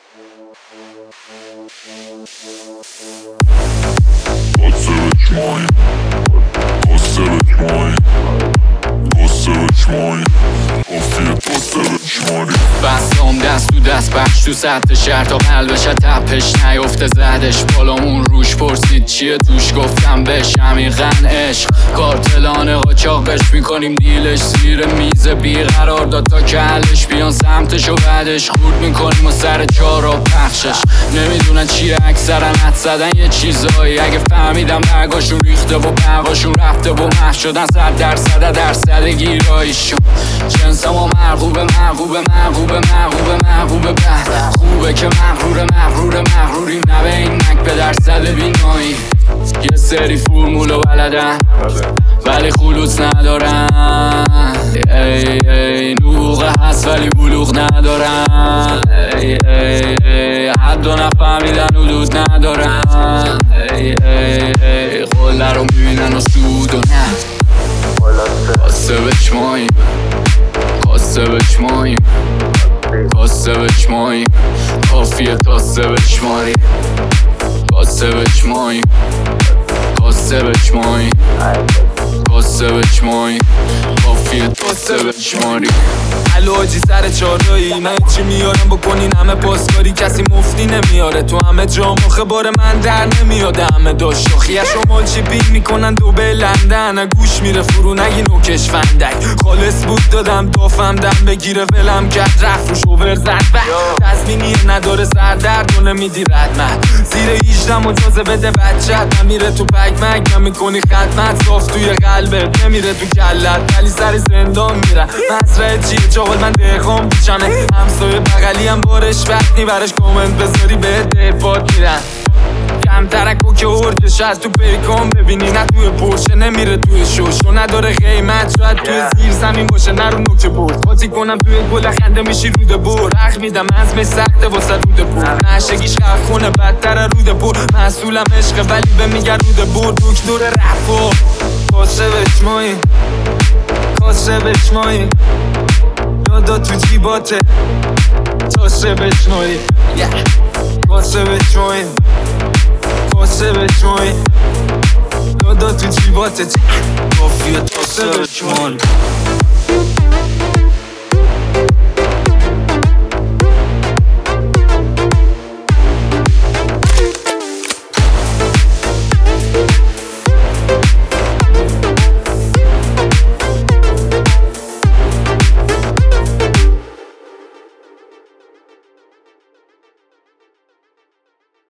بستم دست تو دست بخش تو سطح شهر تا قلبش تپش نیفته زدش بالامون روش پرسید چیه توش گفتم بهش عمیقاً عشق کارتلانه قاچاقش میکنیم دیلش زیر میز بیقرار داد تا که حلش بیان سمتش و بعدش خورد میکنیم و سر چهارا پخشش نمیدونن چیه اکثرا حد زدن یه چیزایی اگه فهمیدم برگاشون ریخته و برقاشون رفته و محو شدن 100% گیراییشون جنسم و مرغوبه بد خوبه که مغروریم نه به این نک به درصد بینایی یه سری فرمول و بلدن ولی خلوص ندارن ای نوغه هست ولی بلوغ ندارن حد و نفهمیدن حدود ندارن قله رو میبینن و سود و نه کاسه بچماییم کافیه تاسه بچماریم کافیه تاسه بچماریم علاجی سر چارایی من چی میارم بکنین همه پاسکاری کسی مفتی نمیاره تو همه جا مخه بار من در نمیاد همه داشت شاخیه شما چی پین میکنن دو به لندن گوش میره فرو نگی نوکش فندک خالص بود دادم دافم دم بگیره ولم کرد رفت روش اوور زد تزمینیه نداره سردرد و نمیدی ردمت زیر 18 مجازه بده بچت نمیره تو پک مک نمیکنی خدمت صاف توی قلبت نمیره تو کلت ولی سر زندان میره مزرعه چیه چاقل من دقام پیچانه همسایه بغلی هم بارش وقتی براش کامنت بذاری به دفات میرن کم ترکو که اردش از تو پیکان ببینی نه توی پرشه نمیره توی شوشو نداره قیمت شاید توی زیر زمین باشه نرو نکته برد خاطی کنم توی گل خنده میشی روده بر رخ میدم از سخته واسه روده بر نشگیش خونه بدتر روده بر مسئولم عشقه ولی به میگه روده بر دکتر رفا کاسه بچمایی یادا تو جیباته تاسه بچمایی کاسه بچمایی یادا تو جیباته کافیه تاسه بچمایی